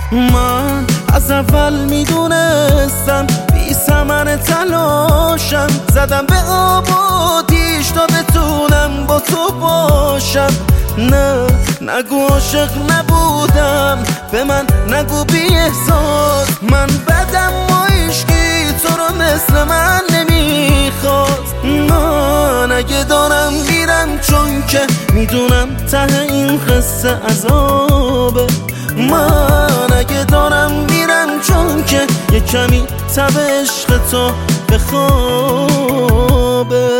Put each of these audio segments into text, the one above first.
من از اول میدونستم بی ثمر تلاشم، زدم به آب و آتیش تا بتونم با تو باشم. نه نگو عاشق نبودم، به من نگو بی احساس. من بدم و عشقی تو رو مثل من نمیخواست. من اگه دارم میرم چون که میدونم ته این قصه عذابه. من اگه دارم میرم چون که یه کمی تب عشق تو بخوابه.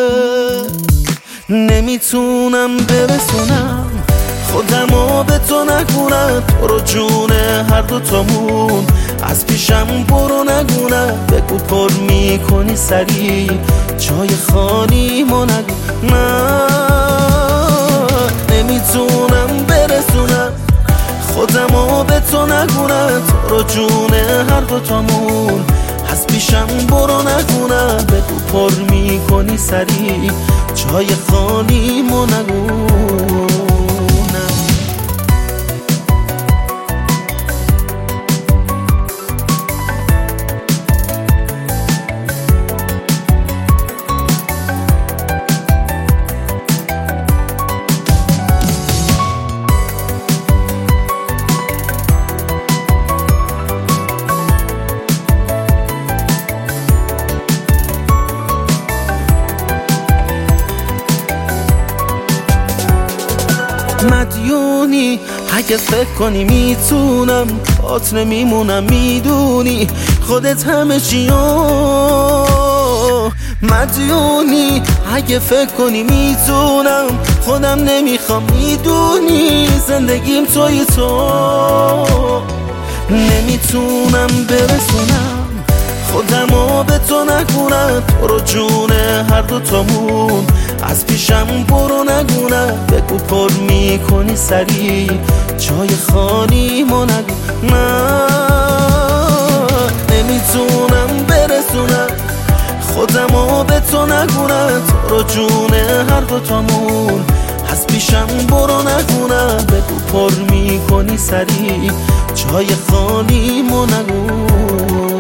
نمیتونم برسونم خودمو به تو نگونم، تو رو جون هر دوتامون از پیشم برو نگونم. بگو پر میکنی سری جای خالی ما نگو. نه نمیتونم برسونم خودمو به تو نگونم، تو رو جون هر دوتامون از پیشم برو نگونم. بگو پر میکنی سری جای خالی ما نگونم. مدیونی اگه فکر کنی میتونم بات نمیمونم، میدونی خودت همه چیو. مدیونی اگه فکر کنی میتونم خودم نمیخوام، میدونی زندگیم توی تو. نمیتونم برسونم خودمو به تو نگونم، تو رو جون هر دوتامون از پیشم برو نگونم. بگو پر میکنی سری جای خالی ما نگو. نه نمیتونم برسونم خودمو به تو نگونم، تو رو جون هر دوتامون از پیشم برو نگونم. بگو پر میکنی سری جای خالی ما نگو.